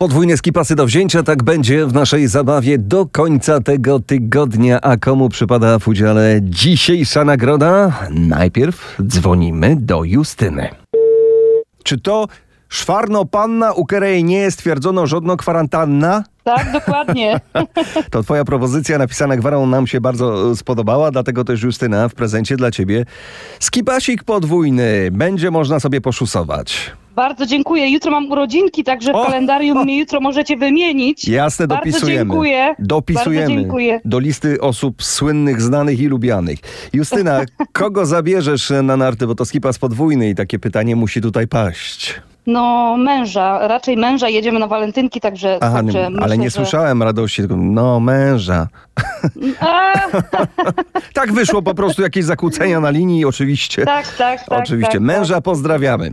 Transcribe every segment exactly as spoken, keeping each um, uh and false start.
Podwójne skipasy do wzięcia, tak będzie w naszej zabawie do końca tego tygodnia. A komu przypada w udziale dzisiejsza nagroda? Najpierw dzwonimy do Justyny. Czy to szwarno panna, u której nie stwierdzono żadna kwarantanna? Tak, dokładnie. To twoja propozycja napisana gwarą nam się bardzo spodobała, dlatego też Justyna w prezencie dla ciebie skipasik podwójny. Będzie można sobie poszusować. Bardzo dziękuję. Jutro mam urodzinki, także w O, kalendarium o. mnie jutro możecie wymienić. Jasne, Bardzo dopisujemy. dziękuję. Dopisujemy Bardzo dziękuję. do listy osób słynnych, znanych i lubianych. Justyna, kogo zabierzesz na narty, bo to skipas podwójny i takie pytanie musi tutaj paść. No męża, raczej męża. Jedziemy na walentynki, także... Aha, także ale myślę, nie że... słyszałem radości, tylko no męża. A, Tak wyszło po prostu, jakieś zakłócenia na linii, oczywiście. tak, tak, tak. Oczywiście. tak, Męża tak. pozdrawiamy.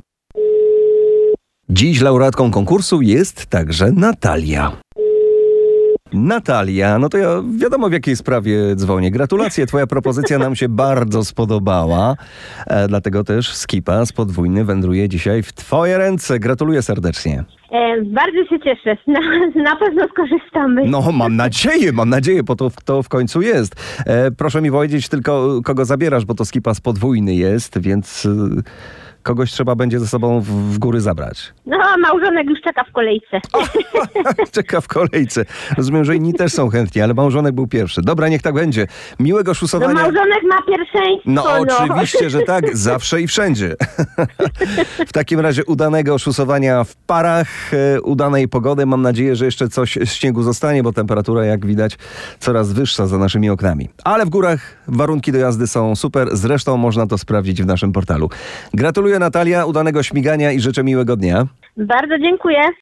Dziś laureatką konkursu jest także Natalia. Natalia, no to ja wiadomo w jakiej sprawie dzwonię. Gratulacje, twoja propozycja nam się bardzo spodobała, e, dlatego też skipas podwójny wędruje dzisiaj w twoje ręce. Gratuluję serdecznie. E, bardzo się cieszę. Na, na pewno skorzystamy. No mam nadzieję, mam nadzieję, bo to, to w końcu jest. E, proszę mi powiedzieć tylko, kogo zabierasz, bo to skipas podwójny jest, więc... E, kogoś trzeba będzie ze sobą w, w góry zabrać. No, małżonek już czeka w kolejce. Czeka w kolejce. Rozumiem, że inni też są chętni, ale małżonek był pierwszy. Dobra, niech tak będzie. Miłego No, szusowania. małżonek ma pierwszeństwo. No, No, oczywiście, że tak. Zawsze i wszędzie. W takim razie udanego szusowania w parach, e, udanej pogody. Mam nadzieję, że jeszcze coś z śniegu zostanie, bo temperatura, jak widać, coraz wyższa za naszymi oknami. Ale w górach warunki do jazdy są super. Zresztą można to sprawdzić w naszym portalu. Gratuluję, Natalia, udanego śmigania i życzę miłego dnia. Bardzo dziękuję.